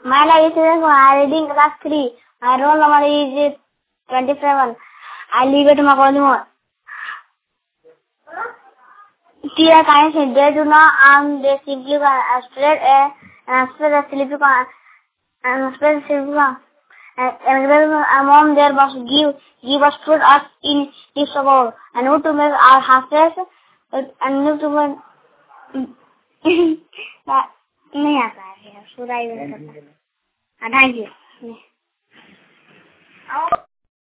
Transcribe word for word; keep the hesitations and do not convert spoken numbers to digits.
My life is I reading class three. My roll number is twenty-seven. I live at Makodimo. Dear kind, they do not arm, they simply spread a and spread a sleepy and spread a sleepy and among their boss give give us food us in this about and who to make our houses and who to make नहीं आता है सुराई में करता है। Thank you.